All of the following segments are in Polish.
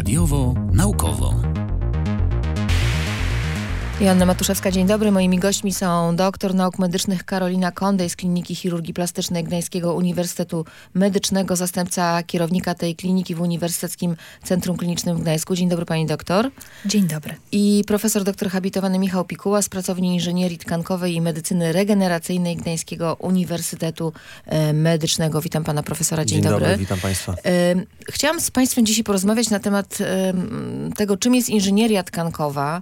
Radiowo-naukowo. Joanna Matuszewska, dzień dobry. Moimi gośćmi są doktor nauk medycznych Karolina Kondej z Kliniki Chirurgii Plastycznej Gdańskiego Uniwersytetu Medycznego, zastępca kierownika tej kliniki w Uniwersyteckim Centrum Klinicznym w Gdańsku. Dzień dobry pani doktor. Dzień dobry. I profesor doktor habilitowany Michał Pikuła z pracowni Inżynierii Tkankowej i Medycyny Regeneracyjnej Gdańskiego Uniwersytetu Medycznego. Witam pana profesora. Dzień dobry. Witam państwa. Chciałam z państwem dzisiaj porozmawiać na temat tego, czym jest inżynieria tkankowa,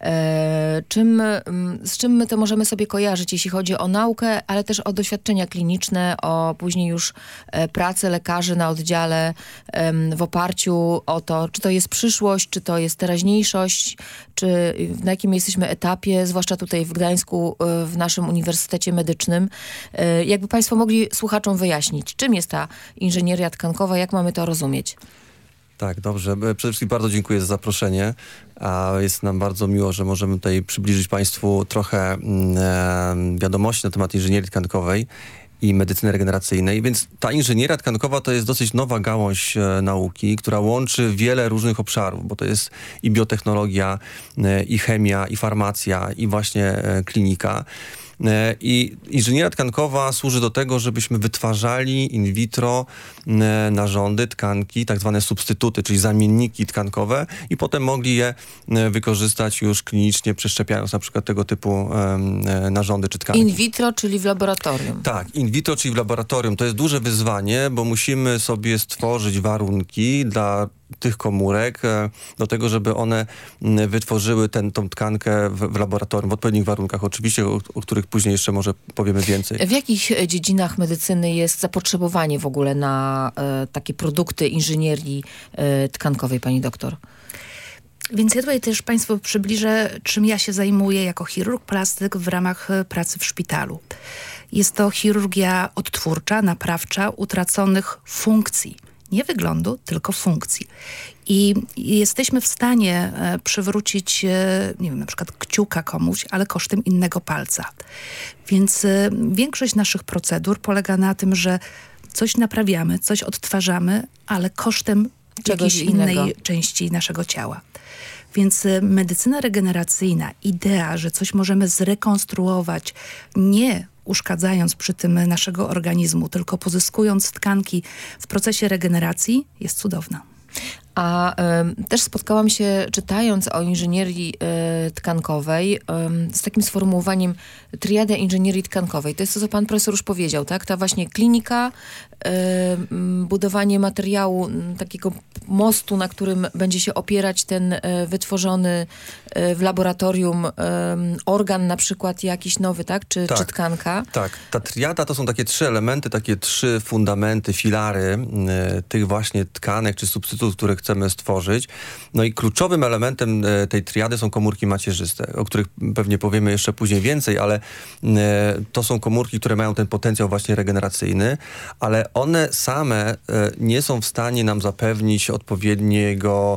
z czym my to możemy sobie kojarzyć, jeśli chodzi o naukę, ale też o doświadczenia kliniczne, o później już pracę lekarzy na oddziale w oparciu o to, czy to jest przyszłość, czy to jest teraźniejszość, czy na jakim jesteśmy etapie, zwłaszcza tutaj w Gdańsku, w naszym Uniwersytecie Medycznym. Jakby państwo mogli słuchaczom wyjaśnić, czym jest ta inżynieria tkankowa, jak mamy to rozumieć? Tak, dobrze. Przede wszystkim bardzo dziękuję za zaproszenie. Jest nam bardzo miło, że możemy tutaj przybliżyć państwu trochę wiadomości na temat inżynierii tkankowej i medycyny regeneracyjnej. Więc ta inżynieria tkankowa to jest dosyć nowa gałąź nauki, która łączy wiele różnych obszarów, bo to jest i biotechnologia, i chemia, i farmacja, i właśnie klinika. I inżynieria tkankowa służy do tego, żebyśmy wytwarzali in vitro narządy, tkanki, tak zwane substytuty, czyli zamienniki tkankowe i potem mogli je wykorzystać już klinicznie, przeszczepiając na przykład tego typu narządy czy tkanki. In vitro, czyli w laboratorium. Tak, in vitro, czyli w laboratorium. To jest duże wyzwanie, bo musimy sobie stworzyć warunki dla tych komórek do tego, żeby one wytworzyły tą tkankę w laboratorium, w odpowiednich warunkach oczywiście, o których później jeszcze może powiemy więcej. W jakich dziedzinach medycyny jest zapotrzebowanie w ogóle na takie produkty inżynierii tkankowej, pani doktor? Więc ja tutaj też państwu przybliżę, czym ja się zajmuję jako chirurg plastyk w ramach pracy w szpitalu. Jest to chirurgia odtwórcza, naprawcza utraconych funkcji. Nie wyglądu, tylko funkcji. I jesteśmy w stanie przywrócić, nie wiem, na przykład kciuka komuś, ale kosztem innego palca. Więc większość naszych procedur polega na tym, że coś naprawiamy, coś odtwarzamy, ale kosztem czegoś jakiejś innej części naszego ciała. Więc medycyna regeneracyjna, idea, że coś możemy zrekonstruować, nie uszkadzając przy tym naszego organizmu, tylko pozyskując tkanki w procesie regeneracji, jest cudowna. A też spotkałam się, czytając o inżynierii tkankowej, z takim sformułowaniem triada inżynierii tkankowej. To jest to, co pan profesor już powiedział, tak? Ta właśnie klinika, budowanie materiału, takiego mostu, na którym będzie się opierać ten wytworzony w laboratorium organ, na przykład jakiś nowy, tak? Czy tkanka? Tak. Ta triada to są takie trzy elementy, takie trzy fundamenty, filary tych właśnie tkanek czy substytutów, które chcemy stworzyć. No i kluczowym elementem tej triady są komórki macierzyste, o których pewnie powiemy jeszcze później więcej, ale to są komórki, które mają ten potencjał właśnie regeneracyjny, ale one same nie są w stanie nam zapewnić odpowiedniego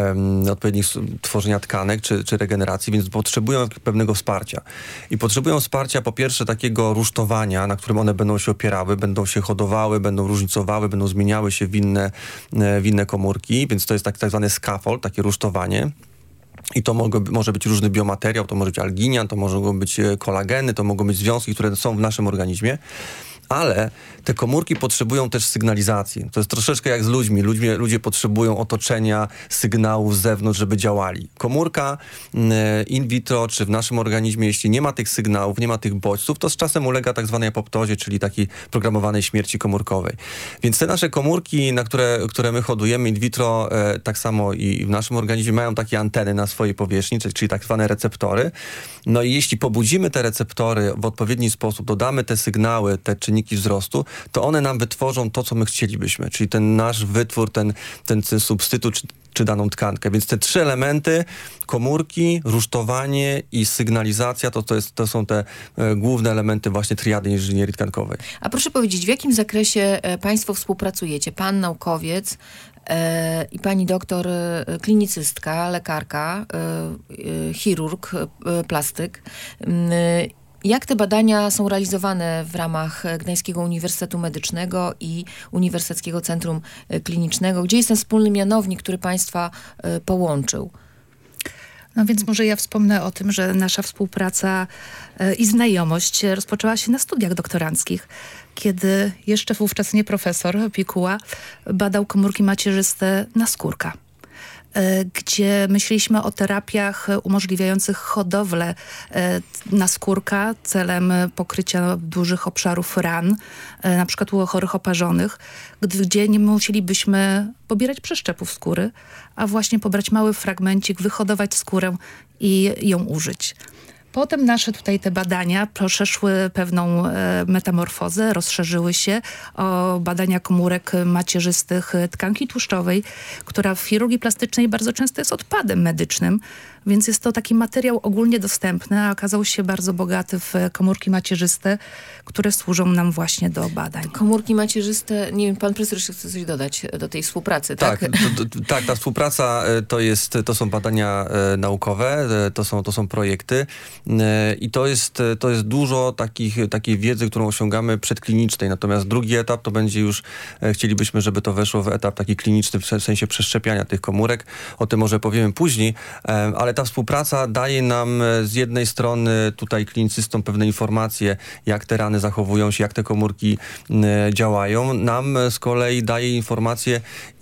tworzenia tkanek czy regeneracji, więc potrzebują pewnego wsparcia. I potrzebują wsparcia po pierwsze takiego rusztowania, na którym one będą się opierały, będą się hodowały, będą różnicowały, będą zmieniały się w inne komórki, więc to jest tak zwany scaffold, takie rusztowanie. I to może być różny biomateriał, to może być alginian, to mogą być kolageny, to mogą być związki, które są w naszym organizmie. Ale te komórki potrzebują też sygnalizacji. To jest troszeczkę jak z ludźmi. Ludzie potrzebują otoczenia, sygnałów z zewnątrz, żeby działali. Komórka in vitro, czy w naszym organizmie, jeśli nie ma tych sygnałów, nie ma tych bodźców, to z czasem ulega tak zwanej apoptozie, czyli takiej programowanej śmierci komórkowej. Więc te nasze komórki, na które my hodujemy in vitro, tak samo i w naszym organizmie mają takie anteny na swojej powierzchni, czyli tak zwane receptory. No i jeśli pobudzimy te receptory w odpowiedni sposób, dodamy te sygnały, te czynniki wzrostu, to one nam wytworzą to, co my chcielibyśmy, czyli ten nasz wytwór, ten substytut, czy daną tkankę. Więc te trzy elementy, komórki, rusztowanie i sygnalizacja, to są te główne elementy właśnie triady inżynierii tkankowej. A proszę powiedzieć, w jakim zakresie państwo współpracujecie? Pan naukowiec i pani doktor klinicystka, lekarka, chirurg, plastyk. Jak te badania są realizowane w ramach Gdańskiego Uniwersytetu Medycznego i Uniwersyteckiego Centrum Klinicznego? Gdzie jest ten wspólny mianownik, który państwa połączył? No więc może ja wspomnę o tym, że nasza współpraca i znajomość rozpoczęła się na studiach doktoranckich, kiedy jeszcze wówczas nie profesor Pikuła badał komórki macierzyste naskórka, gdzie myśleliśmy o terapiach umożliwiających hodowlę naskórka celem pokrycia dużych obszarów ran, na przykład u chorych oparzonych, gdzie nie musielibyśmy pobierać przeszczepów skóry, a właśnie pobrać mały fragmencik, wyhodować skórę i ją użyć. Potem nasze tutaj te badania przeszły pewną metamorfozę, rozszerzyły się o badania komórek macierzystych tkanki tłuszczowej, która w chirurgii plastycznej bardzo często jest odpadem medycznym, więc jest to taki materiał ogólnie dostępny, a okazał się bardzo bogaty w komórki macierzyste, które służą nam właśnie do badań. Komórki macierzyste, nie wiem, pan profesor jeszcze chce coś dodać do tej współpracy, tak? Tak, ta współpraca to są badania naukowe, to są projekty i to jest dużo takiej wiedzy, którą osiągamy przedklinicznej. Natomiast drugi etap to będzie już, chcielibyśmy, żeby to weszło w etap taki kliniczny, w sensie przeszczepiania tych komórek. O tym może powiemy później, ale ta współpraca daje nam z jednej strony tutaj klinicystom pewne informacje, jak te rany zachowują się, jak te komórki działają. Nam z kolei daje informacje,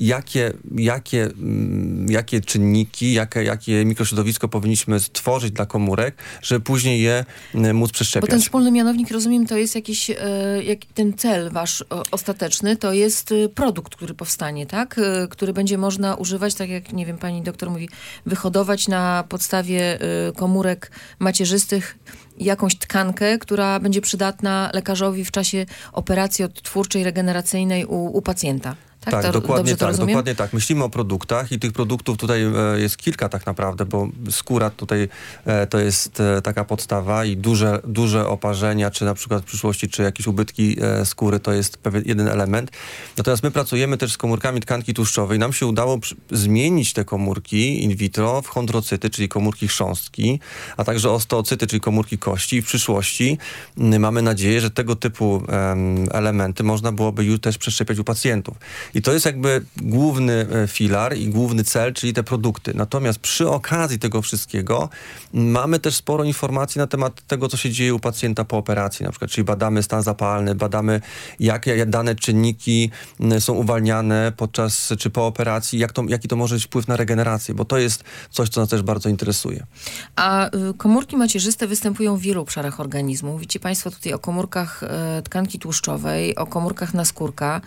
jakie czynniki, jakie mikrośrodowisko powinniśmy stworzyć dla komórek, żeby później je móc przeszczepiać. Bo ten wspólny mianownik, rozumiem, to jest jakiś, ten cel wasz ostateczny, to jest produkt, który powstanie, tak? Który będzie można używać, tak jak, nie wiem, pani doktor mówi, wyhodować na podstawie komórek macierzystych jakąś tkankę, która będzie przydatna lekarzowi w czasie operacji odtwórczej, regeneracyjnej u pacjenta. Tak, dokładnie tak. Myślimy o produktach i tych produktów tutaj jest kilka tak naprawdę, bo skóra tutaj to jest taka podstawa i duże oparzenia, czy na przykład w przyszłości, czy jakieś ubytki skóry, to jest pewien jeden element. Natomiast my pracujemy też z komórkami tkanki tłuszczowej. Nam się udało zmienić te komórki in vitro w chondrocyty, czyli komórki chrząstki, a także osteocyty, czyli komórki kości. I w przyszłości mamy nadzieję, że tego typu elementy można byłoby już też przeszczepiać u pacjentów. I to jest jakby główny filar i główny cel, czyli te produkty. Natomiast przy okazji tego wszystkiego mamy też sporo informacji na temat tego, co się dzieje u pacjenta po operacji, na przykład, czyli badamy stan zapalny, badamy jakie dane czynniki są uwalniane podczas czy po operacji, jaki to może mieć wpływ na regenerację, bo to jest coś, co nas też bardzo interesuje. A komórki macierzyste występują w wielu obszarach organizmu. Mówicie państwo tutaj o komórkach tkanki tłuszczowej, o komórkach naskórka,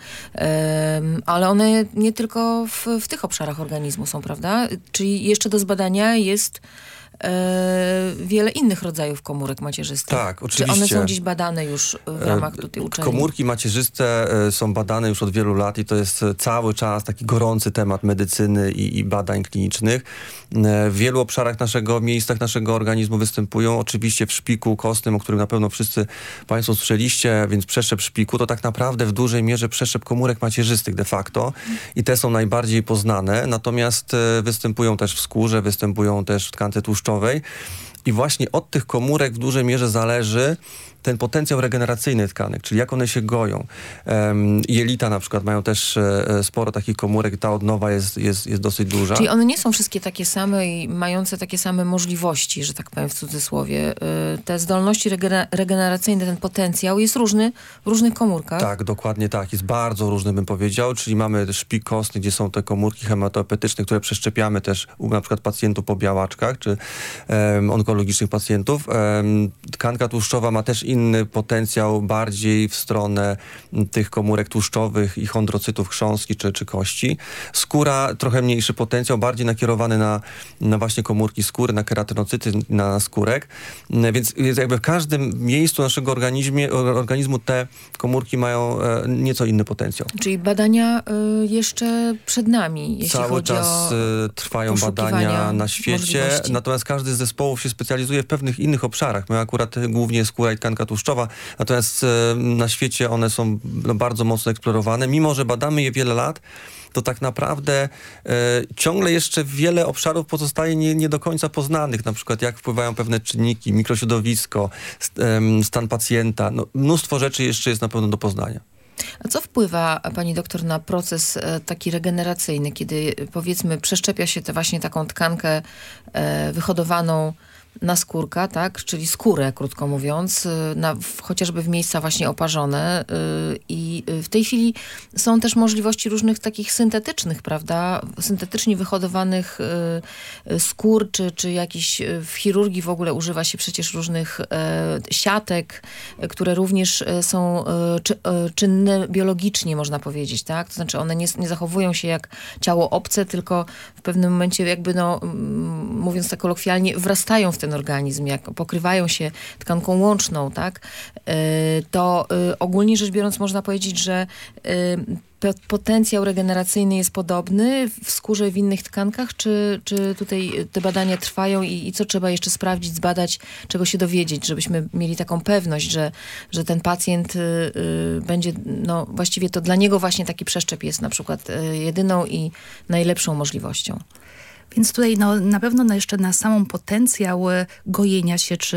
ale one nie tylko w tych obszarach organizmu są, prawda? Czyli jeszcze do zbadania jest wiele innych rodzajów komórek macierzystych. Tak, oczywiście. Czy one są gdzieś badane już w ramach tutaj uczelni? Komórki macierzyste są badane już od wielu lat i to jest cały czas taki gorący temat medycyny i badań klinicznych. W wielu obszarach miejscach naszego organizmu występują. Oczywiście w szpiku kostnym, o którym na pewno wszyscy państwo słyszeliście, więc przeszczep szpiku to tak naprawdę w dużej mierze przeszczep komórek macierzystych de facto i te są najbardziej poznane. Natomiast występują też w skórze, występują też w tkance tłuszczowej. I właśnie od tych komórek w dużej mierze zależy ten potencjał regeneracyjny tkanek, czyli jak one się goją. Jelita na przykład mają też sporo takich komórek, ta odnowa jest dosyć duża. Czyli one nie są wszystkie takie same i mające takie same możliwości, że tak powiem w cudzysłowie. Te zdolności regeneracyjne, ten potencjał jest różny w różnych komórkach. Tak, dokładnie tak. Jest bardzo różny, bym powiedział, czyli mamy szpik kostny, gdzie są te komórki hematopoetyczne, które przeszczepiamy też u na przykład pacjentów po białaczkach, czy onkologicznych pacjentów. Tkanka tłuszczowa ma też inny potencjał bardziej w stronę tych komórek tłuszczowych i chondrocytów chrząstki czy kości. Skóra trochę mniejszy potencjał, bardziej nakierowany na właśnie komórki skóry, na keratinocyty, na skórek. Więc jakby w każdym miejscu naszego organizmu te komórki mają nieco inny potencjał. Czyli badania jeszcze przed nami, jeśli Cały chodzi czas trwają badania na świecie, natomiast każdy z zespołów się specjalizuje w pewnych innych obszarach. My akurat głównie skóra i tkanka tkanka tłuszczowa, natomiast na świecie one są bardzo mocno eksplorowane. Mimo że badamy je wiele lat, to tak naprawdę ciągle jeszcze wiele obszarów pozostaje nie do końca poznanych. Na przykład jak wpływają pewne czynniki, mikrośrodowisko, stan pacjenta. No, mnóstwo rzeczy jeszcze jest na pewno do poznania. A co wpływa, pani doktor, na proces taki regeneracyjny, kiedy powiedzmy przeszczepia się właśnie taką tkankę wyhodowaną naskórka, tak? Czyli skórę, krótko mówiąc, chociażby w miejsca właśnie oparzone. I w tej chwili są też możliwości różnych takich syntetycznych, prawda? Syntetycznie wyhodowanych skór, czy jakiś w chirurgii w ogóle używa się przecież różnych siatek, które również są czynne biologicznie, można powiedzieć, tak? To znaczy one nie zachowują się jak ciało obce, tylko w pewnym momencie jakby, no, mówiąc tak kolokwialnie, wrastają w ten organizm, jak pokrywają się tkanką łączną, tak, to ogólnie rzecz biorąc można powiedzieć, że potencjał regeneracyjny jest podobny w skórze, w innych tkankach, czy tutaj te badania trwają i co trzeba jeszcze sprawdzić, zbadać, czego się dowiedzieć, żebyśmy mieli taką pewność, że ten pacjent będzie, no właściwie to dla niego właśnie taki przeszczep jest na przykład jedyną i najlepszą możliwością. Więc tutaj na pewno jeszcze na samą potencjał gojenia się czy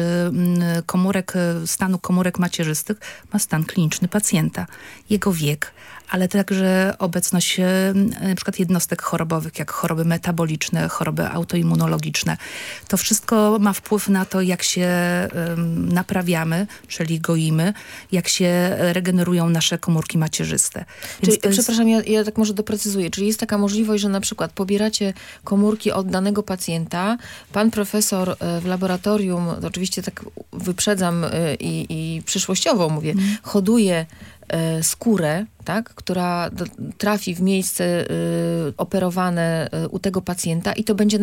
stanu komórek macierzystych ma stan kliniczny pacjenta, jego wiek, ale także obecność na przykład jednostek chorobowych, jak choroby metaboliczne, choroby autoimmunologiczne. To wszystko ma wpływ na to, jak się naprawiamy, czyli goimy, jak się regenerują nasze komórki macierzyste. Czyli, przepraszam, ja tak może doprecyzuję. Czyli jest taka możliwość, że na przykład pobieracie komórki od danego pacjenta, pan profesor w laboratorium, to oczywiście tak wyprzedzam i przyszłościowo mówię, hoduje skórę, tak, która trafi w miejsce operowane u tego pacjenta i to będzie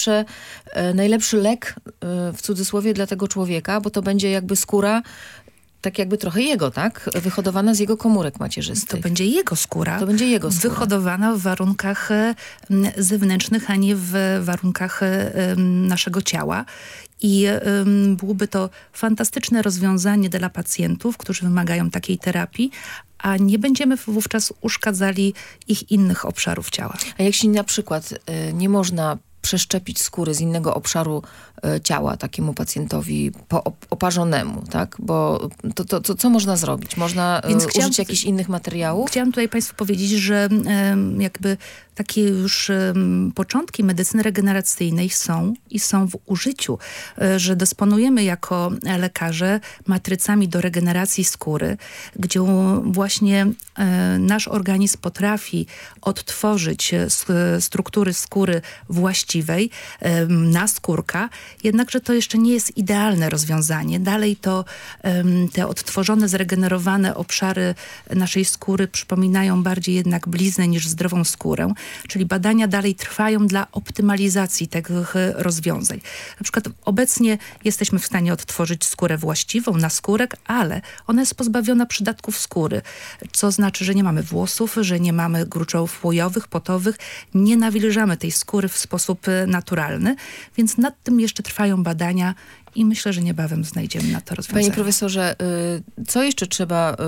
najlepszy lek w cudzysłowie dla tego człowieka, bo to będzie jakby skóra tak jakby trochę jego, tak? Wyhodowana z jego komórek macierzystych. To będzie jego skóra. To będzie jego skóra. Wyhodowana w warunkach zewnętrznych, a nie w warunkach naszego ciała. I byłoby to fantastyczne rozwiązanie dla pacjentów, którzy wymagają takiej terapii, a nie będziemy wówczas uszkadzali ich innych obszarów ciała. A jak się na przykład nie można przeszczepić skóry z innego obszaru ciała takiemu pacjentowi oparzonemu, tak? Bo to co można zrobić? Można użyć jakichś innych materiałów? Chciałam tutaj państwu powiedzieć, że jakby takie już początki medycyny regeneracyjnej są w użyciu, że dysponujemy jako lekarze matrycami do regeneracji skóry, gdzie właśnie nasz organizm potrafi odtworzyć struktury skóry właściwej, naskórka, jednakże to jeszcze nie jest idealne rozwiązanie. Dalej to te odtworzone, zregenerowane obszary naszej skóry przypominają bardziej jednak bliznę niż zdrową skórę. Czyli badania dalej trwają dla optymalizacji tych rozwiązań. Na przykład obecnie jesteśmy w stanie odtworzyć skórę właściwą, naskórek, ale ona jest pozbawiona przydatków skóry, co znaczy, że nie mamy włosów, że nie mamy gruczołów łojowych, potowych, nie nawilżamy tej skóry w sposób naturalny, więc nad tym jeszcze trwają badania i myślę, że niebawem znajdziemy na to rozwiązanie. Panie profesorze, co jeszcze trzeba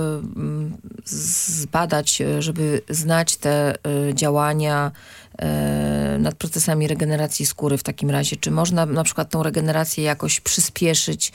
zbadać, żeby znać te działania nad procesami regeneracji skóry w takim razie? Czy można na przykład tą regenerację jakoś przyspieszyć?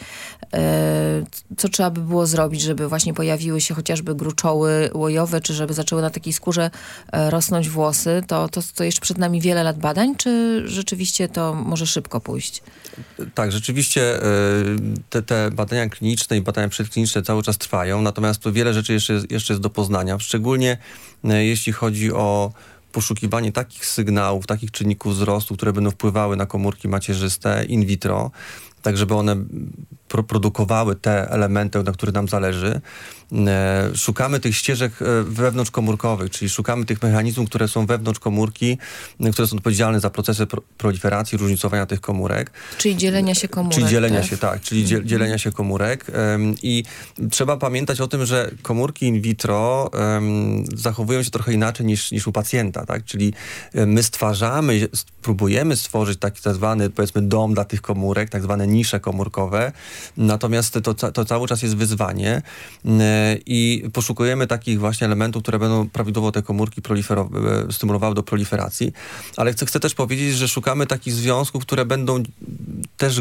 Co trzeba by było zrobić, żeby właśnie pojawiły się chociażby gruczoły łojowe, czy żeby zaczęły na takiej skórze rosnąć włosy? To jeszcze przed nami wiele lat badań, czy rzeczywiście to może szybko pójść? Tak, rzeczywiście te badania kliniczne i badania przedkliniczne cały czas trwają, natomiast to wiele rzeczy jeszcze jest do poznania, szczególnie jeśli chodzi o poszukiwanie takich sygnałów, takich czynników wzrostu, które będą wpływały na komórki macierzyste in vitro, tak żeby one produkowały te elementy, na których nam zależy. Szukamy tych ścieżek wewnątrzkomórkowych, czyli szukamy tych mechanizmów, które są wewnątrz komórki, które są odpowiedzialne za procesy proliferacji, różnicowania tych komórek. Czyli dzielenia się komórek. Czyli dzielenia się komórek. I trzeba pamiętać o tym, że komórki in vitro zachowują się trochę inaczej niż u pacjenta, tak? Czyli my próbujemy stworzyć taki tak zwany, powiedzmy, dom dla tych komórek, tak zwane nisze komórkowe. Natomiast to cały czas jest wyzwanie i poszukujemy takich właśnie elementów, które będą prawidłowo te komórki stymulowały do proliferacji. Ale chcę też powiedzieć, że szukamy takich związków, które będą też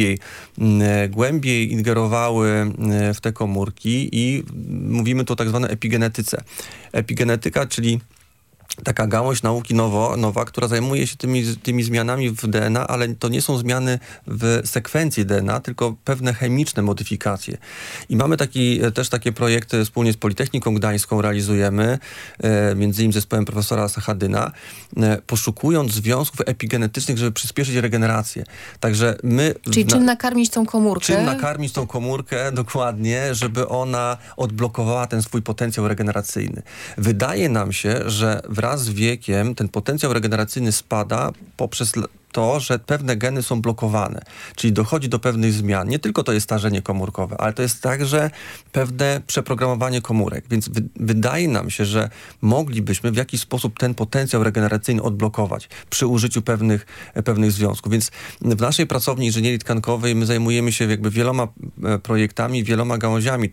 głębiej ingerowały w te komórki i mówimy tu o tak zwanej epigenetyce. Epigenetyka, czyli taka gałąź nauki nowa, która zajmuje się tymi zmianami w DNA, ale to nie są zmiany w sekwencji DNA, tylko pewne chemiczne modyfikacje. I mamy też takie projekty wspólnie z Politechniką Gdańską realizujemy, między innymi zespołem profesora Sachadyna, poszukując związków epigenetycznych, żeby przyspieszyć regenerację. Także Czyli czym nakarmić tą komórkę? Czym nakarmić tą komórkę, dokładnie, żeby ona odblokowała ten swój potencjał regeneracyjny. Wydaje nam się, że wraz z wiekiem ten potencjał regeneracyjny spada poprzez to, że pewne geny są blokowane. Czyli dochodzi do pewnych zmian. Nie tylko to jest starzenie komórkowe, ale to jest także pewne przeprogramowanie komórek. Więc wydaje nam się, że moglibyśmy w jakiś sposób ten potencjał regeneracyjny odblokować przy użyciu pewnych związków. Więc w naszej pracowni inżynierii tkankowej my zajmujemy się jakby wieloma projektami, wieloma gałęziami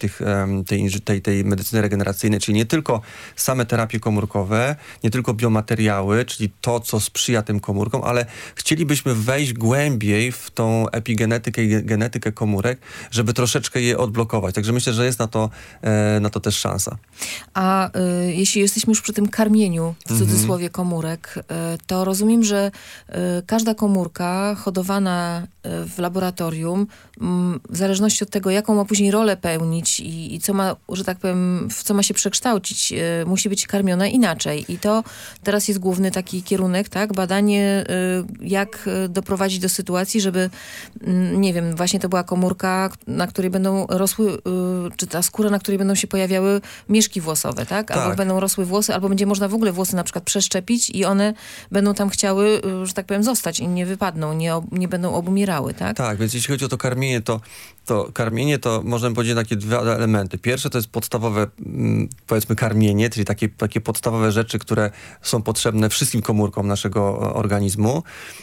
tej medycyny regeneracyjnej, czyli nie tylko same terapie komórkowe, nie tylko biomateriały, czyli to, co sprzyja tym komórkom, ale chcielibyśmy wejść głębiej w tą epigenetykę i genetykę komórek, żeby troszeczkę je odblokować. Także myślę, że jest na to też szansa. A jeśli jesteśmy już przy tym karmieniu, w cudzysłowie, komórek, to rozumiem, że każda komórka hodowana w laboratorium, w zależności od tego, jaką ma później rolę pełnić i co ma, że tak powiem, w co ma się przekształcić, musi być karmiona inaczej. I to teraz jest główny taki kierunek, tak? Badanie, jak doprowadzić do sytuacji, żeby, nie wiem, właśnie to była komórka, na której będą rosły, czy ta skóra, na której będą się pojawiały mieszki włosowe, tak? Albo Tak. będą rosły włosy, albo będzie można w ogóle włosy na przykład przeszczepić i one będą tam chciały, że tak powiem, zostać i nie wypadną, nie będą obumierały, tak? Tak, więc jeśli chodzi o to karmienie, to możemy powiedzieć takie dwa elementy. Pierwsze to jest podstawowe, powiedzmy, karmienie, czyli takie podstawowe rzeczy, które są potrzebne wszystkim komórkom naszego organizmu.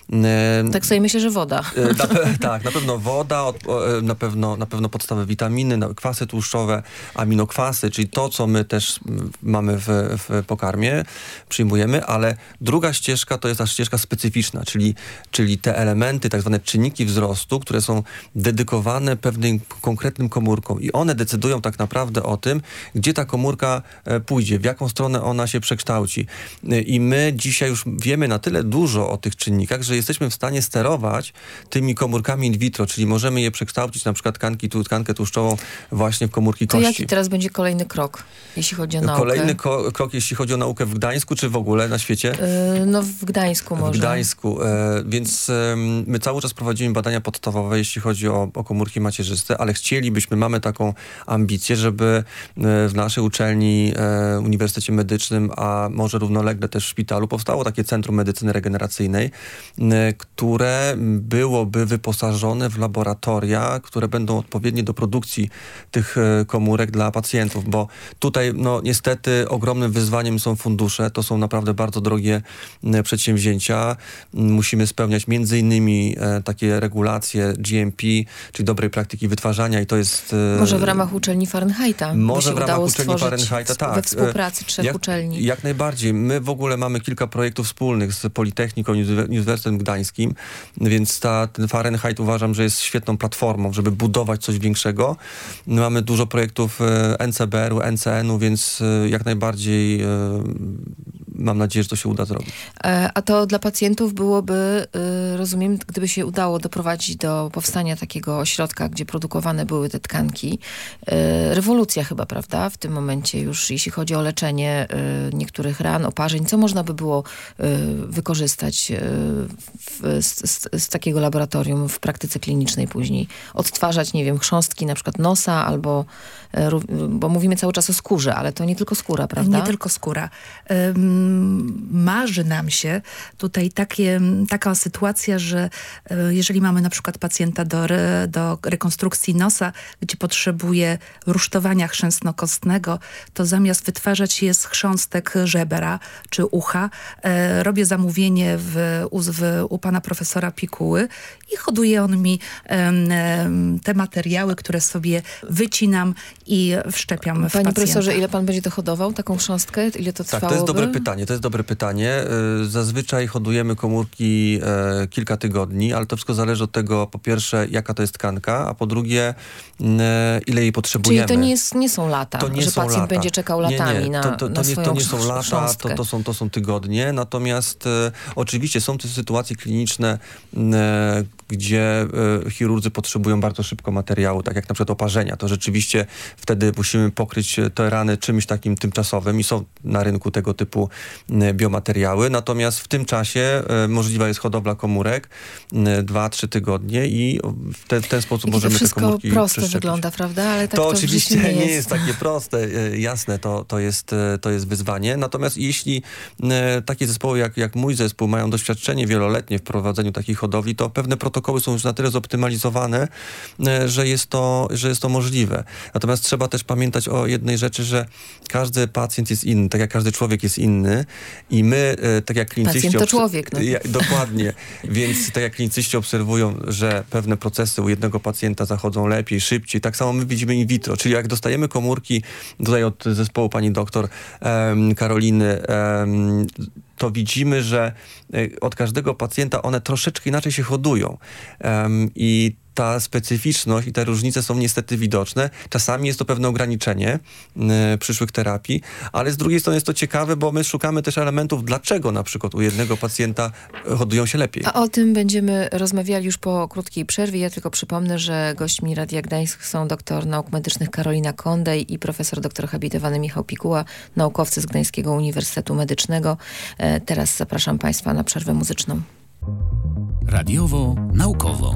Tak sobie myślę, że woda. Tak, na pewno woda, na pewno podstawowe witaminy, kwasy tłuszczowe, aminokwasy, czyli to, co my też mamy w pokarmie, przyjmujemy, ale druga ścieżka to jest ta ścieżka specyficzna, czyli te elementy, tak zwane czynniki wzrostu, które są dedykowane pewnym konkretnym komórkom i one decydują tak naprawdę o tym, gdzie ta komórka pójdzie, w jaką stronę ona się przekształci. I my dzisiaj już wiemy na tyle dużo o tych czynnikach, że jesteśmy w stanie sterować tymi komórkami in vitro, czyli możemy je przekształcić, na przykład tkankę tłuszczową właśnie w komórki To kości. jaki teraz będzie kolejny krok, jeśli chodzi o naukę? Kolejny krok, jeśli chodzi o naukę w Gdańsku, czy w ogóle na świecie? No w Gdańsku może. W Gdańsku. Więc my cały czas prowadzimy badania podstawowe, jeśli chodzi o komórki macierzyste, ale mamy taką ambicję, żeby w naszej uczelni, Uniwersytecie Medycznym, a może równolegle też w szpitalu, powstało takie Centrum Medycyny Regeneracyjnej, które byłoby wyposażone w laboratoria, które będą odpowiednie do produkcji tych komórek dla pacjentów, bo tutaj niestety ogromnym wyzwaniem są fundusze, to są naprawdę bardzo drogie przedsięwzięcia. Musimy spełniać między innymi takie regulacje GMP, czyli dobrej praktyki wytwarzania i to jest... Może w ramach uczelni Fahrenheita. Może w ramach uczelni Fahrenheita, tak. We współpracy 3 uczelni. Jak najbardziej. My w ogóle mamy kilka projektów wspólnych z Politechniką i Uniwersytetem Gdańskim, więc ten Fahrenheit uważam, że jest świetną platformą, żeby budować coś większego. Mamy dużo projektów NCBR-u, NCN-u, więc jak najbardziej mam nadzieję, że to się uda zrobić. A to dla pacjentów byłoby, rozumiem, gdyby się udało doprowadzić do powstania takiego ośrodka, gdzie produkowane były te tkanki. Rewolucja chyba, prawda? W tym momencie już, jeśli chodzi o leczenie niektórych ran, oparzeń, co można by było wykorzystać z takiego laboratorium w praktyce klinicznej później? Odtwarzać, nie wiem, chrząstki na przykład nosa albo, bo mówimy cały czas o skórze, ale to nie tylko skóra, prawda? Nie tylko skóra. marzy nam się tutaj taka sytuacja, że jeżeli mamy na przykład pacjenta do rekonstrukcji nosa, gdzie potrzebuje rusztowania chrzęstno-kostnego, to zamiast wytwarzać je z chrząstek żebra czy ucha, robię zamówienie u pana profesora Pikuły i hoduje on mi te materiały, które sobie wycinam i wszczepiam w Panie pacjenta. profesorze, ile pan będzie to hodował, taką chrząstkę? Ile to trwałoby? Tak, to jest dobre pytanie. Zazwyczaj hodujemy komórki kilka tygodni, ale to wszystko zależy od tego, po pierwsze, jaka to jest tkanka, a po drugie, ile jej potrzebujemy. Czyli to nie są lata, że pacjent będzie czekał latami na swoją to nie są lata, chrząstkę. to są tygodnie. Natomiast oczywiście są te sytuacje kliniczne, gdzie chirurdzy potrzebują bardzo szybko materiału, tak jak na przykład oparzenia. To rzeczywiście wtedy musimy pokryć te rany czymś takim tymczasowym i są na rynku tego typu biomateriały. Natomiast w tym czasie możliwa jest hodowla komórek 2-3 tygodnie i w ten sposób możemy te komórki wszystko prosto przeszczepić. wygląda, prawda? Ale tak to to oczywiście nie jest takie proste. Jasne, to jest wyzwanie. Natomiast jeśli takie zespoły jak mój zespół mają doświadczenie wieloletnie w prowadzeniu takiej hodowli, to pewne protokoły są już na tyle zoptymalizowane, że jest to możliwe. Natomiast trzeba też pamiętać o jednej rzeczy, że każdy pacjent jest inny, tak jak każdy człowiek jest inny i my, tak jak klinicyści... Pacjent to człowiek. No. Dokładnie. Więc tak jak klinicyści obserwują, że pewne procesy u jednego pacjenta zachodzą lepiej, szybciej, tak samo my widzimy in vitro. Czyli jak dostajemy komórki tutaj od zespołu pani doktor Karoliny, to widzimy, że od każdego pacjenta one troszeczkę inaczej się hodują. I ta specyficzność i te różnice są niestety widoczne. Czasami jest to pewne ograniczenie przyszłych terapii, ale z drugiej strony jest to ciekawe, bo my szukamy też elementów, dlaczego na przykład u jednego pacjenta hodują się lepiej. A o tym będziemy rozmawiali już po krótkiej przerwie. Ja tylko przypomnę, że gośćmi Radia Gdańsk są doktor nauk medycznych Karolina Kondej i profesor doktor habilitowany Michał Pikuła, naukowcy z Gdańskiego Uniwersytetu Medycznego. Teraz zapraszam Państwa na przerwę muzyczną. Radiowo-naukowo.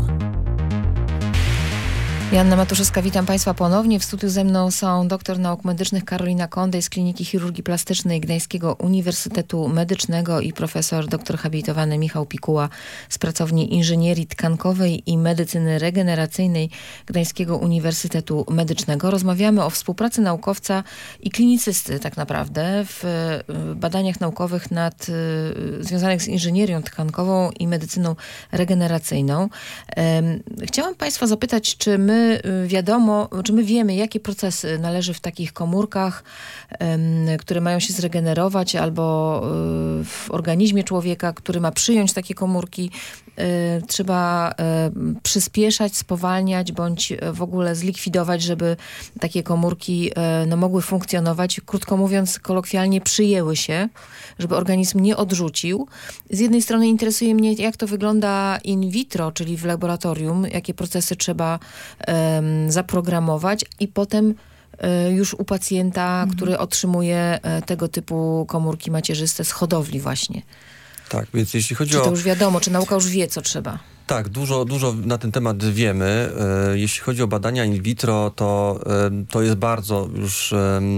Joanna Matuszewska, witam Państwa ponownie. W studiu ze mną są doktor nauk medycznych Karolina Kondej z Kliniki Chirurgii Plastycznej Gdańskiego Uniwersytetu Medycznego i profesor doktor habilitowany Michał Pikuła z Pracowni Inżynierii Tkankowej i Medycyny Regeneracyjnej Gdańskiego Uniwersytetu Medycznego. Rozmawiamy o współpracy naukowca i klinicysty tak naprawdę w badaniach naukowych związanych z inżynierią tkankową i medycyną regeneracyjną. Chciałam Państwa zapytać, czy my wiemy, jakie procesy należy w takich komórkach, które mają się zregenerować, albo w organizmie człowieka, który ma przyjąć takie komórki, trzeba przyspieszać, spowalniać, bądź w ogóle zlikwidować, żeby takie komórki mogły funkcjonować. Krótko mówiąc, kolokwialnie przyjęły się, żeby organizm nie odrzucił. Z jednej strony interesuje mnie, jak to wygląda in vitro, czyli w laboratorium, jakie procesy trzeba zaprogramować i potem już u pacjenta, który otrzymuje tego typu komórki macierzyste z hodowli właśnie. Tak, więc jeśli chodzi Czy to już wiadomo, czy nauka już wie, co trzeba? Tak, dużo na ten temat wiemy. Jeśli chodzi o badania in vitro, to jest bardzo już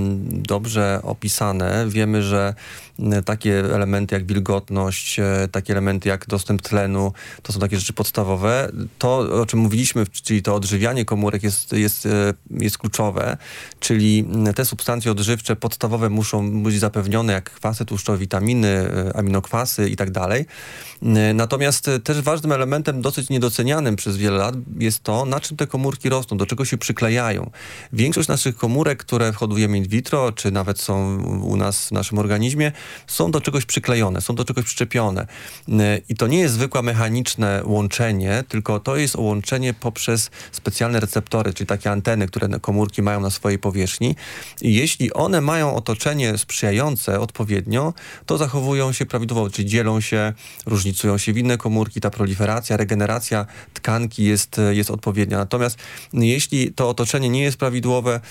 dobrze opisane. Wiemy, że takie elementy jak wilgotność, takie elementy jak dostęp tlenu, to są takie rzeczy podstawowe. To, o czym mówiliśmy, czyli to odżywianie komórek jest kluczowe, czyli te substancje odżywcze podstawowe muszą być zapewnione, jak kwasy tłuszczowe, witaminy, aminokwasy i tak dalej. Natomiast też ważnym elementem, dosyć niedocenianym przez wiele lat, jest to, na czym te komórki rosną, do czego się przyklejają. Większość naszych komórek, które hodujemy in vitro, czy nawet są u nas w naszym organizmie, są do czegoś przyklejone, są do czegoś przyczepione. I to nie jest zwykłe mechaniczne łączenie, tylko to jest łączenie poprzez specjalne receptory, czyli takie anteny, które komórki mają na swojej powierzchni. I jeśli one mają otoczenie sprzyjające odpowiednio, to zachowują się prawidłowo, czyli dzielą się, różnicują się w inne komórki, ta proliferacja, regeneracja tkanki jest odpowiednia. Natomiast jeśli to otoczenie nie jest prawidłowe,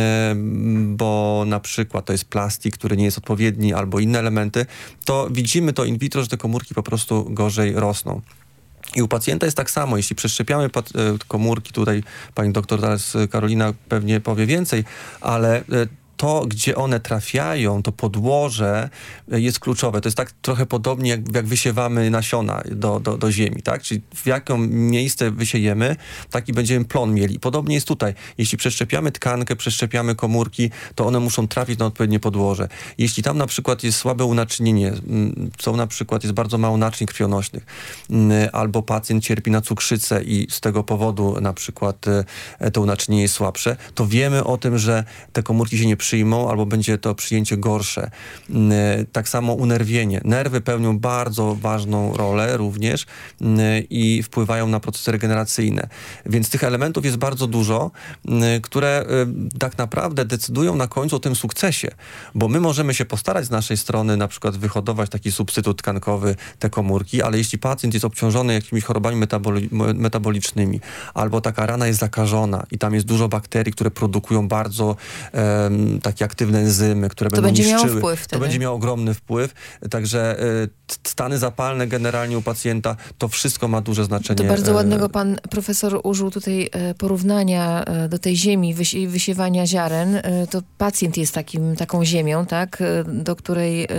bo na przykład to jest plastik, który nie jest odpowiedni, albo inne elementy, to widzimy to in vitro, że te komórki po prostu gorzej rosną. I u pacjenta jest tak samo. Jeśli przeszczepiamy komórki, tutaj pani doktor zaraz Karolina pewnie powie więcej, ale to, gdzie one trafiają, to podłoże jest kluczowe. To jest tak trochę podobnie, jak wysiewamy nasiona do ziemi, tak? Czyli w jaką miejsce wysiejemy, taki będziemy plon mieli. I podobnie jest tutaj. Jeśli przeszczepiamy tkankę, przeszczepiamy komórki, to one muszą trafić na odpowiednie podłoże. Jeśli tam na przykład jest słabe unaczynienie, na przykład jest bardzo mało naczyń krwionośnych, albo pacjent cierpi na cukrzycę i z tego powodu na przykład to unaczynienie jest słabsze, to wiemy o tym, że te komórki się nie przyjmą, albo będzie to przyjęcie gorsze. Tak samo unerwienie. Nerwy pełnią bardzo ważną rolę również i wpływają na procesy regeneracyjne. Więc tych elementów jest bardzo dużo, które tak naprawdę decydują na końcu o tym sukcesie, bo my możemy się postarać z naszej strony na przykład wyhodować taki substytut tkankowy, te komórki, ale jeśli pacjent jest obciążony jakimiś chorobami metabolicznymi, albo taka rana jest zakażona i tam jest dużo bakterii, które produkują bardzo takie aktywne enzymy, które będą niszczyły. To będzie miało wpływ wtedy. To będzie miało ogromny wpływ, także stany zapalne generalnie u pacjenta, to wszystko ma duże znaczenie. To bardzo ładnego pan profesor użył tutaj porównania do tej ziemi, wysiewania ziaren. To pacjent jest taką ziemią, tak, do której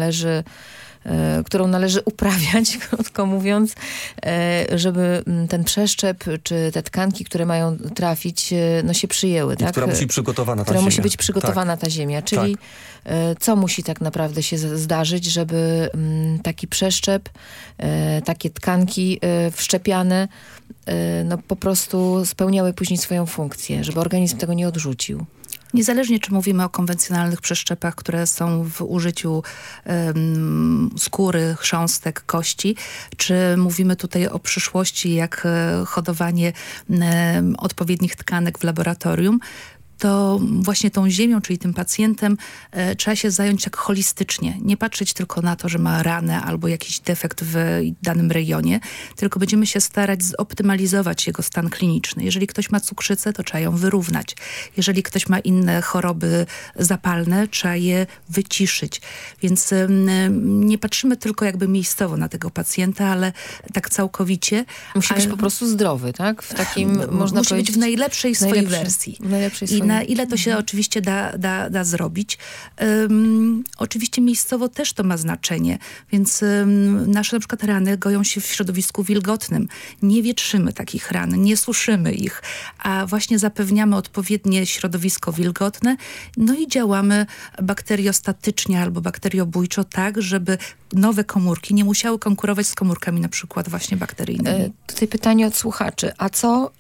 którą należy uprawiać, krótko mówiąc, żeby ten przeszczep, czy te tkanki, które mają trafić, się przyjęły. Tak? Która musi być przygotowana ta która ziemia. musi być przygotowana ta ziemia. Czyli co musi tak naprawdę się zdarzyć, żeby taki przeszczep, takie tkanki wszczepiane, po prostu spełniały później swoją funkcję, żeby organizm tego nie odrzucił. Niezależnie, czy mówimy o konwencjonalnych przeszczepach, które są w użyciu skóry, chrząstek, kości, czy mówimy tutaj o przyszłości, jak hodowanie odpowiednich tkanek w laboratorium, to właśnie tą ziemią, czyli tym pacjentem trzeba się zająć tak holistycznie. Nie patrzeć tylko na to, że ma ranę albo jakiś defekt w danym rejonie, tylko będziemy się starać zoptymalizować jego stan kliniczny. Jeżeli ktoś ma cukrzycę, to trzeba ją wyrównać. Jeżeli ktoś ma inne choroby zapalne, trzeba je wyciszyć. Więc nie patrzymy tylko jakby miejscowo na tego pacjenta, ale tak całkowicie. Musi być po prostu zdrowy, tak? W takim, można musi powiedzieć, być w najlepszej swojej wersji. W najlepszej swojej. I na ile to się oczywiście da zrobić. Oczywiście miejscowo też to ma znaczenie, więc nasze na przykład rany goją się w środowisku wilgotnym. Nie wietrzymy takich ran, nie suszymy ich, a właśnie zapewniamy odpowiednie środowisko wilgotne, i działamy bakteriostatycznie albo bakteriobójczo tak, żeby nowe komórki nie musiały konkurować z komórkami na przykład właśnie bakteryjnymi. Tutaj pytanie od słuchaczy. A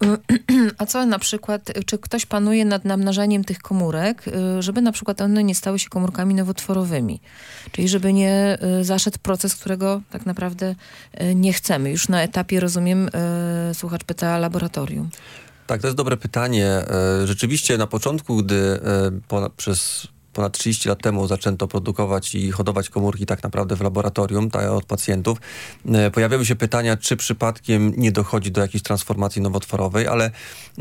co na przykład, czy ktoś panuje nad namnażaniem tych komórek, żeby na przykład one nie stały się komórkami nowotworowymi? Czyli żeby nie zaszedł proces, którego tak naprawdę nie chcemy. Już na etapie, rozumiem, słuchacz pyta laboratorium. Tak, to jest dobre pytanie. Rzeczywiście na początku, gdy przez ponad 30 lat temu zaczęto produkować i hodować komórki tak naprawdę w laboratorium od pacjentów, pojawiały się pytania, czy przypadkiem nie dochodzi do jakiejś transformacji nowotworowej, ale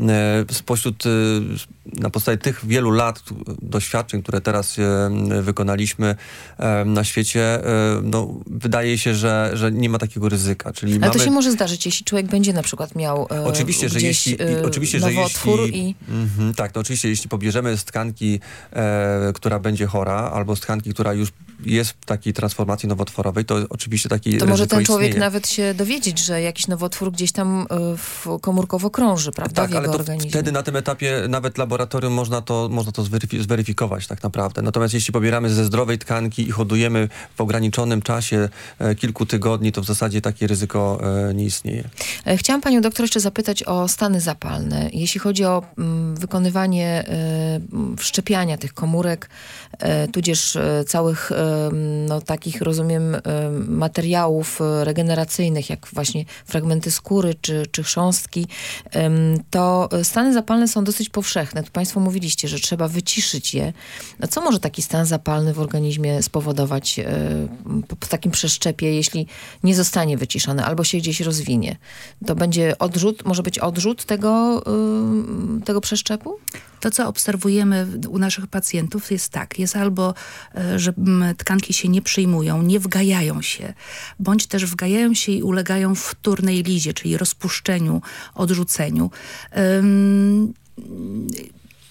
na podstawie tych wielu lat doświadczeń, które teraz wykonaliśmy na świecie, wydaje się, że nie ma takiego ryzyka. Czyli ale to się może zdarzyć, jeśli człowiek będzie na przykład miał oczywiście, nowotwór tak, oczywiście, jeśli pobierzemy z tkanki, która będzie chora, albo z tkanki, która już jest w takiej transformacji nowotworowej, to oczywiście taki ryzyko może ten człowiek istnieje. nawet się dowiedzieć, że jakiś nowotwór gdzieś tam komórkowo krąży, prawda, tak, w jego ale organizmie. Wtedy na tym etapie nawet laboratorium można to zweryfikować tak naprawdę. Natomiast jeśli pobieramy ze zdrowej tkanki i hodujemy w ograniczonym czasie kilku tygodni, to w zasadzie takie ryzyko nie istnieje. Chciałam panią doktor jeszcze zapytać o stany zapalne. Jeśli chodzi o wykonywanie wszczepiania tych komórek, tudzież całych takich, rozumiem, materiałów regeneracyjnych, jak właśnie fragmenty skóry czy chrząstki, to stany zapalne są dosyć powszechne. Tu państwo mówiliście, że trzeba wyciszyć je. Co może taki stan zapalny w organizmie spowodować po takim przeszczepie, jeśli nie zostanie wyciszony albo się gdzieś rozwinie? To będzie może być odrzut tego przeszczepu? To, co obserwujemy u naszych pacjentów jest albo, że tkanki się nie przyjmują, nie wgajają się, bądź też wgajają się i ulegają wtórnej lizie, czyli rozpuszczeniu, odrzuceniu.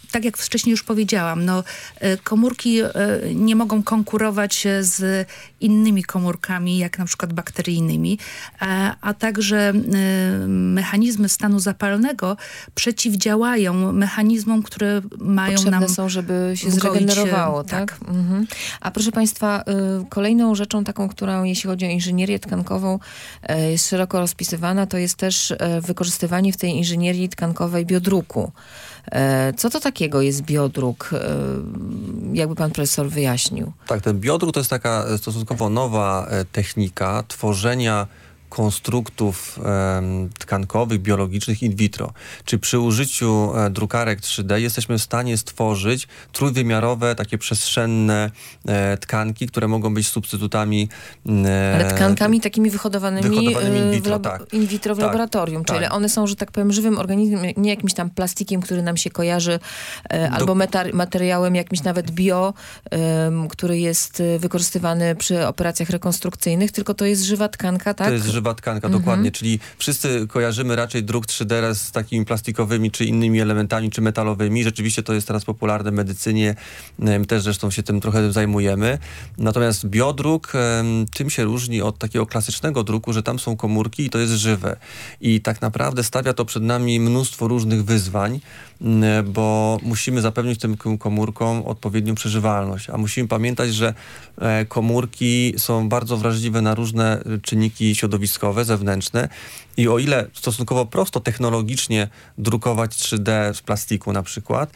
tak jak wcześniej już powiedziałam, komórki nie mogą konkurować z innymi komórkami, jak na przykład bakteryjnymi, a także mechanizmy stanu zapalnego przeciwdziałają mechanizmom, które mają potrzebne nam są, żeby się wgoić, zregenerowało, tak? A proszę Państwa, kolejną rzeczą taką, którą jeśli chodzi o inżynierię tkankową jest szeroko rozpisywana, to jest też wykorzystywanie w tej inżynierii tkankowej biodruku. Co to takiego jest biodruk? Jakby pan profesor wyjaśnił. Tak, ten biodruk to jest taka stosunkowo nowa technika tworzenia konstruktów tkankowych, biologicznych in vitro. Czy przy użyciu drukarek 3D jesteśmy w stanie stworzyć trójwymiarowe, takie przestrzenne tkanki, które mogą być substytutami... Ale tkankami takimi wyhodowanymi in vitro, in vitro w laboratorium. Czyli one są, że tak powiem, żywym organizmem, nie jakimś tam plastikiem, który nam się kojarzy, albo materiałem jakimś nawet bio, który jest wykorzystywany przy operacjach rekonstrukcyjnych, tylko to jest żywa tkanka, tak? To jest żywa tkanka, dokładnie. Czyli wszyscy kojarzymy raczej druk 3D z takimi plastikowymi, czy innymi elementami, czy metalowymi. Rzeczywiście to jest teraz popularne w medycynie. My też zresztą się tym trochę zajmujemy. Natomiast biodruk tym się różni od takiego klasycznego druku, że tam są komórki i to jest żywe. I tak naprawdę stawia to przed nami mnóstwo różnych wyzwań, bo musimy zapewnić tym komórkom odpowiednią przeżywalność. A musimy pamiętać, że komórki są bardzo wrażliwe na różne czynniki środowiskowe, zewnętrzne i o ile stosunkowo prosto technologicznie drukować 3D z plastiku na przykład,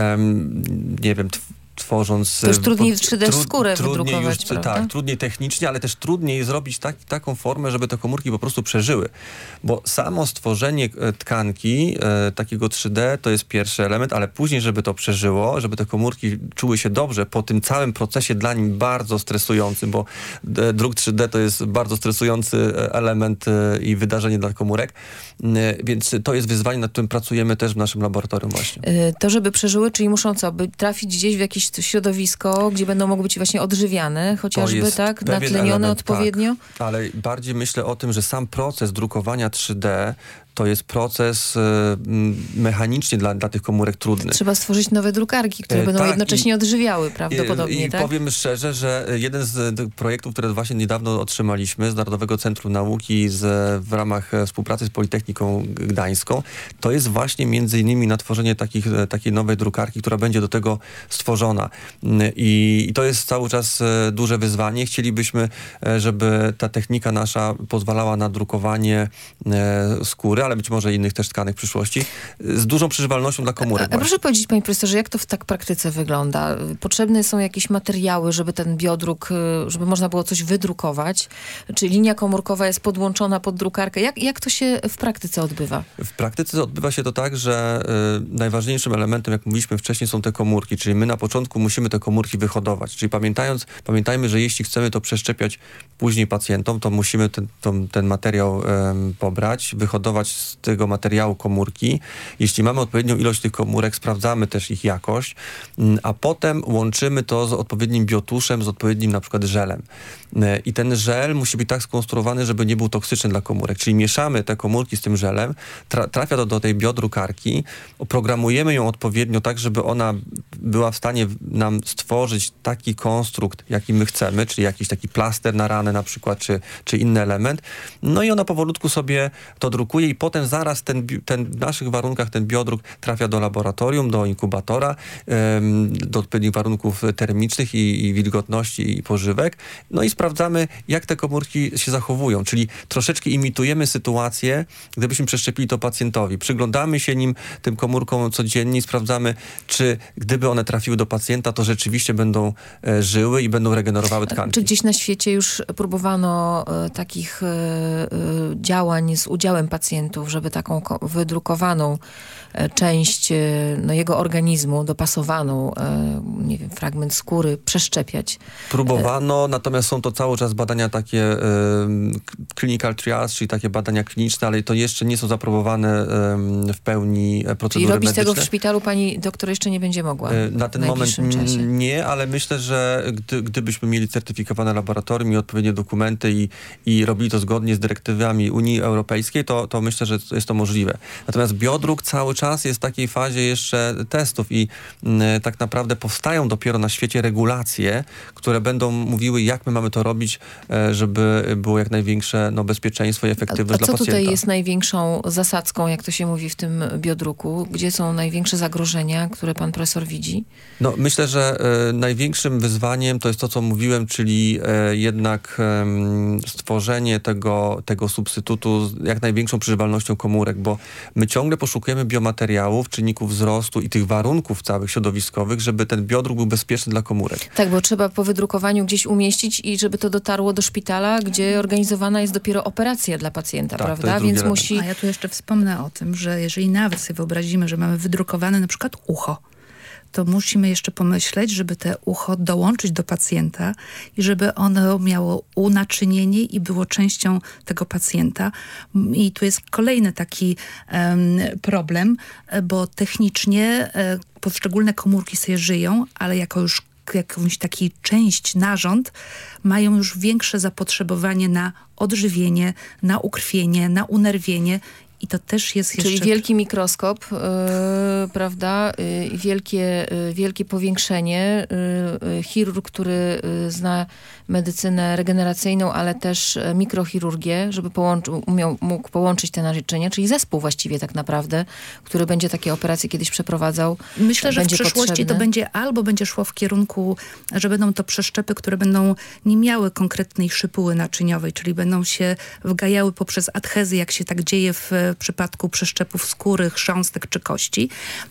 nie wiem, tworząc... To już trudniej 3D skórę wydrukować, już, prawda? Tak, trudniej technicznie, ale też trudniej zrobić taką formę, żeby te komórki po prostu przeżyły. Bo samo stworzenie tkanki takiego 3D to jest pierwszy element, ale później, żeby to przeżyło, żeby te komórki czuły się dobrze po tym całym procesie dla nich bardzo stresującym, bo druk 3D to jest bardzo stresujący element i wydarzenie dla komórek, więc to jest wyzwanie, nad którym pracujemy też w naszym laboratorium właśnie. To, żeby przeżyły, czyli muszą co? By trafić gdzieś w jakieś środowisko, gdzie będą mogły być właśnie odżywiane, chociażby, tak? Natlenione element, odpowiednio? Tak, ale bardziej myślę o tym, że sam proces drukowania 3D to jest proces mechanicznie dla tych komórek trudny. Trzeba stworzyć nowe drukarki, które będą jednocześnie odżywiały prawdopodobnie, I tak? powiem szczerze, że jeden z projektów, które właśnie niedawno otrzymaliśmy z Narodowego Centrum Nauki w ramach współpracy z Politechniką Gdańską, to jest właśnie między innymi na tworzenie takiej nowej drukarki, która będzie do tego stworzona. I to jest cały czas duże wyzwanie. Chcielibyśmy, żeby ta technika nasza pozwalała na drukowanie skóry, ale być może innych też tkanek w przyszłości, z dużą przeżywalnością dla komórek. A proszę powiedzieć, panie profesorze, jak to w praktyce wygląda? Potrzebne są jakieś materiały, żeby ten biodruk, żeby można było coś wydrukować? Czy linia komórkowa jest podłączona pod drukarkę? Jak to się w praktyce odbywa? W praktyce odbywa się to tak, że najważniejszym elementem, jak mówiliśmy wcześniej, są te komórki, czyli my na początku musimy te komórki wyhodować. Czyli pamiętajmy, że jeśli chcemy to przeszczepiać później pacjentom, to musimy ten materiał pobrać, wyhodować z tego materiału komórki. Jeśli mamy odpowiednią ilość tych komórek, sprawdzamy też ich jakość, a potem łączymy to z odpowiednim biotuszem, z odpowiednim na przykład żelem. I ten żel musi być tak skonstruowany, żeby nie był toksyczny dla komórek. Czyli mieszamy te komórki z tym żelem, trafia to do tej biodrukarki, oprogramujemy ją odpowiednio tak, żeby ona była w stanie nam stworzyć taki konstrukt, jaki my chcemy, czyli jakiś taki plaster na ranę na przykład, czy inny element. No i ona powolutku sobie to drukuje i potem zaraz w naszych warunkach ten biodruk trafia do laboratorium, do inkubatora, do odpowiednich warunków termicznych i wilgotności i pożywek. No i sprawdzamy, jak te komórki się zachowują, czyli troszeczkę imitujemy sytuację, gdybyśmy przeszczepili to pacjentowi. Przyglądamy się tym komórkom codziennie i sprawdzamy, czy gdyby one trafiły do pacjenta, to rzeczywiście będą żyły i będą regenerowały tkanki. Czy gdzieś na świecie już próbowano takich działań z udziałem pacjentów, żeby taką wydrukowaną część jego organizmu, dopasowaną, nie wiem, fragment skóry, przeszczepiać? Próbowano, natomiast są to cały czas badania takie clinical trials, czyli takie badania kliniczne, ale to jeszcze nie są zaprobowane w pełni procedury Czyli robić medyczne. tego w szpitalu pani doktor jeszcze nie będzie mogła? Na ten moment nie, ale myślę, że gdybyśmy mieli certyfikowane laboratorium i odpowiednie dokumenty i robili to zgodnie z dyrektywami Unii Europejskiej, to myślę, myślę, że jest to możliwe. Natomiast biodruk cały czas jest w takiej fazie jeszcze testów i tak naprawdę powstają dopiero na świecie regulacje, które będą mówiły, jak my mamy to robić, żeby było jak największe bezpieczeństwo i efektywność dla pacjenta. A co tutaj jest największą zasadzką, jak to się mówi w tym biodruku? Gdzie są największe zagrożenia, które pan profesor widzi? No, myślę, że największym wyzwaniem to jest to, co mówiłem, czyli jednak stworzenie tego substytutu z jak największą przeżywalnością komórek, bo my ciągle poszukujemy biomateriałów, czynników wzrostu i tych warunków całych środowiskowych, żeby ten biodruk był bezpieczny dla komórek. Tak, bo trzeba po wydrukowaniu gdzieś umieścić i żeby to dotarło do szpitala, gdzie organizowana jest dopiero operacja dla pacjenta, tak, prawda? Więc musi... A ja tu jeszcze wspomnę o tym, że jeżeli nawet sobie wyobrazimy, że mamy wydrukowane na przykład ucho, to musimy jeszcze pomyśleć, żeby te ucho dołączyć do pacjenta i żeby ono miało unaczynienie i było częścią tego pacjenta. I tu jest kolejny taki problem, bo technicznie poszczególne komórki sobie żyją, ale jako już jakąś takiej część narząd mają już większe zapotrzebowanie na odżywienie, na ukrwienie, na unerwienie. I to też jest jeszcze... Czyli wielki mikroskop, prawda, wielkie powiększenie. Chirurg, który zna medycynę regeneracyjną, ale też mikrochirurgię, żeby mógł połączyć te narzędzia, czyli zespół właściwie tak naprawdę, który będzie takie operacje kiedyś przeprowadzał. Myślę, że w przyszłości potrzebny. to będzie szło w kierunku, że będą to przeszczepy, które będą nie miały konkretnej szypuły naczyniowej, czyli będą się wgajały poprzez adhezję, jak się tak dzieje w przypadku przeszczepów skóry, chrząstek czy kości.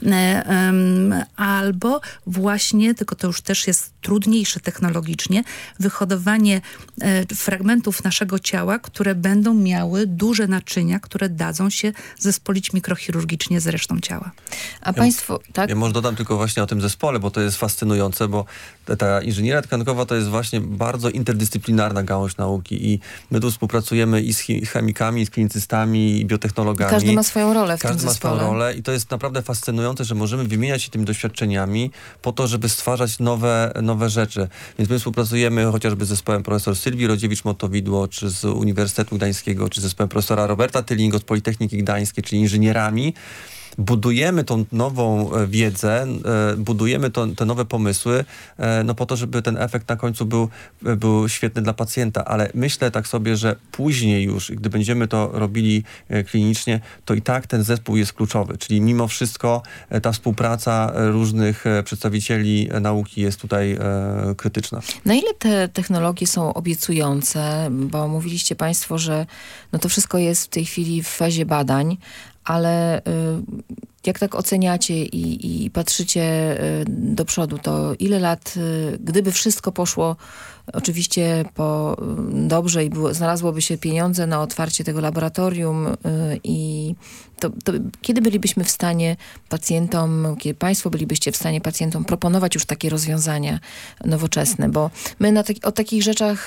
Albo właśnie, tylko to już też jest trudniejsze technologicznie, wyhodowanie fragmentów naszego ciała, które będą miały duże naczynia, które dadzą się zespolić mikrochirurgicznie z resztą ciała. A państwo... Tak? Ja może dodam tylko właśnie o tym zespole, bo to jest fascynujące, bo ta inżynieria tkankowa to jest właśnie bardzo interdyscyplinarna gałąź nauki i my tu współpracujemy i z chemikami, i z klinicystami, i biotechnologami. Każdy ma swoją rolę w tym Każdy ma zespole. swoją rolę i to jest naprawdę fascynujące, że możemy wymieniać się tymi doświadczeniami po to, żeby stwarzać nowe rzeczy. Więc my współpracujemy chociażby z zespołem profesor Sylwii Rodziewicz-Motowidło, czy z Uniwersytetu Gdańskiego, czy z zespołem profesora Roberta Tylingo z Politechniki Gdańskiej, czyli inżynierami. Budujemy tą nową wiedzę, budujemy te nowe pomysły, po to, żeby ten efekt na końcu był świetny dla pacjenta. Ale myślę tak sobie, że później już, gdy będziemy to robili klinicznie, to i tak ten zespół jest kluczowy. Czyli mimo wszystko ta współpraca różnych przedstawicieli nauki jest tutaj krytyczna. Na ile te technologie są obiecujące? Bo mówiliście państwo, że to wszystko jest w tej chwili w fazie badań, ale jak tak oceniacie i patrzycie do przodu, to ile lat, gdyby wszystko poszło oczywiście dobrze i znalazłoby się pieniądze na otwarcie tego laboratorium i to kiedy bylibyśmy w stanie pacjentom, kiedy państwo bylibyście w stanie pacjentom proponować już takie rozwiązania nowoczesne, bo my o takich rzeczach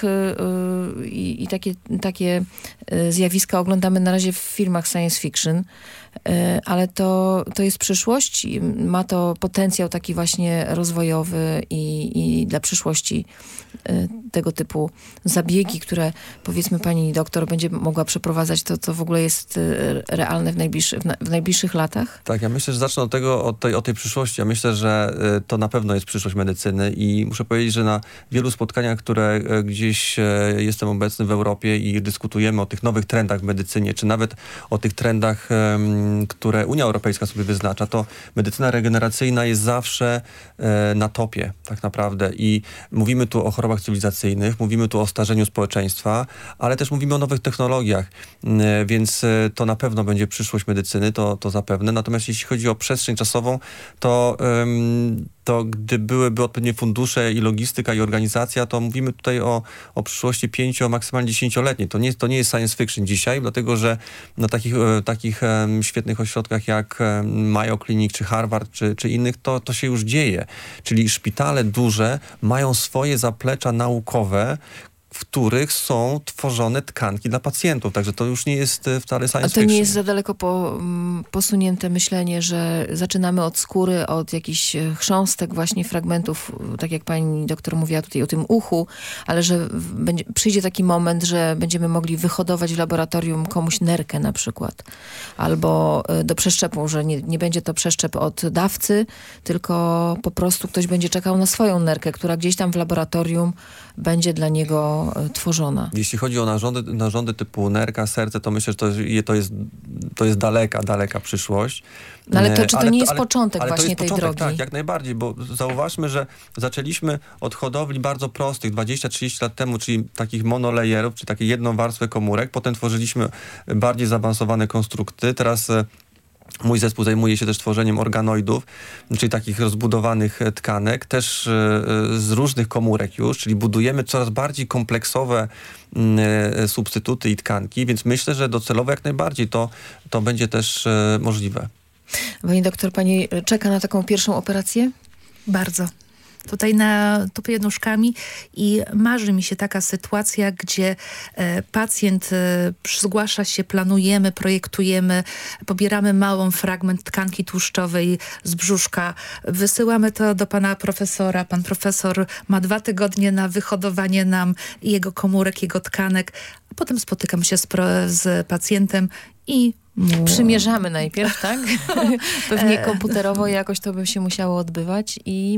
i takie zjawiska oglądamy na razie w filmach science fiction, ale to jest przyszłość, ma to potencjał taki właśnie rozwojowy i dla przyszłości tego typu zabiegi, które powiedzmy pani doktor będzie mogła przeprowadzać, to w ogóle jest realne w najbliższych latach? Tak, ja myślę, że zacznę od tej przyszłości. Ja myślę, że to na pewno jest przyszłość medycyny i muszę powiedzieć, że na wielu spotkaniach, które gdzieś jestem obecny w Europie i dyskutujemy o tych nowych trendach w medycynie, czy nawet o tych trendach, które Unia Europejska sobie wyznacza, to medycyna regeneracyjna jest zawsze na topie tak naprawdę i mówimy tu o chorobach cywilizacyjnych, mówimy tu o starzeniu społeczeństwa, ale też mówimy o nowych technologiach, więc to na pewno będzie przyszłość medycyny, to zapewne. Natomiast jeśli chodzi o przestrzeń czasową, to gdy byłyby odpowiednie fundusze i logistyka i organizacja, to mówimy tutaj o przyszłości 5, maksymalnie 10-letniej. To nie jest science fiction dzisiaj, dlatego że na takich świetnych ośrodkach jak Mayo Clinic, czy Harvard, czy innych, to się już dzieje. Czyli szpitale duże mają swoje zaplecza naukowe, w których są tworzone tkanki dla pacjentów. Także to już nie jest wcale science A to fiction. nie jest za daleko posunięte myślenie, że zaczynamy od skóry, od jakichś chrząstek, właśnie fragmentów, tak jak pani doktor mówiła tutaj o tym uchu, ale że przyjdzie taki moment, że będziemy mogli wyhodować w laboratorium komuś nerkę na przykład. Albo do przeszczepu, że nie będzie to przeszczep od dawcy, tylko po prostu ktoś będzie czekał na swoją nerkę, która gdzieś tam w laboratorium będzie dla niego tworzona. Jeśli chodzi o narządy typu nerka, serce, to myślę, że to jest daleka przyszłość. No ale czy to nie jest początek właśnie tej drogi? Tak, jak najbardziej, bo zauważmy, że zaczęliśmy od hodowli bardzo prostych 20-30 lat temu, czyli takich monolayerów, czyli takiej jedną warstwę komórek. Potem tworzyliśmy bardziej zaawansowane konstrukty. Teraz mój zespół zajmuje się też tworzeniem organoidów, czyli takich rozbudowanych tkanek, też z różnych komórek już, czyli budujemy coraz bardziej kompleksowe substytuty i tkanki, więc myślę, że docelowo jak najbardziej to będzie też możliwe. Pani doktor, pani czeka na taką pierwszą operację? Bardzo. Tutaj tupię nóżkami i marzy mi się taka sytuacja, gdzie pacjent zgłasza się, planujemy, projektujemy, pobieramy mały fragment tkanki tłuszczowej z brzuszka, wysyłamy to do pana profesora. Pan profesor ma 2 tygodnie na wyhodowanie nam jego komórek, jego tkanek, a potem spotykam się z pacjentem i przymierzamy najpierw, tak? Pewnie komputerowo jakoś to by się musiało odbywać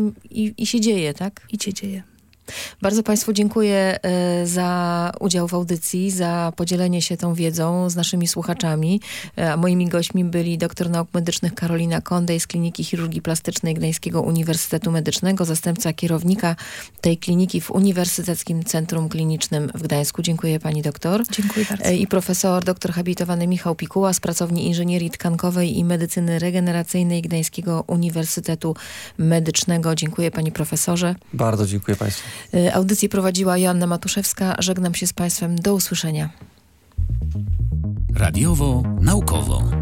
i się dzieje, tak? I się dzieje. Bardzo państwu dziękuję za udział w audycji, za podzielenie się tą wiedzą z naszymi słuchaczami. A moimi gośćmi byli doktor nauk medycznych Karolina Kondej z Kliniki Chirurgii Plastycznej Gdańskiego Uniwersytetu Medycznego, zastępca kierownika tej kliniki w Uniwersyteckim Centrum Klinicznym w Gdańsku. Dziękuję pani doktor. Dziękuję bardzo. I profesor doktor habilitowany Michał Pikuła z Pracowni Inżynierii Tkankowej i Medycyny Regeneracyjnej Gdańskiego Uniwersytetu Medycznego. Dziękuję panie profesorze. Bardzo dziękuję państwu. Audycję prowadziła Joanna Matuszewska. Żegnam się z państwem. Do usłyszenia. Radiowo-naukowo.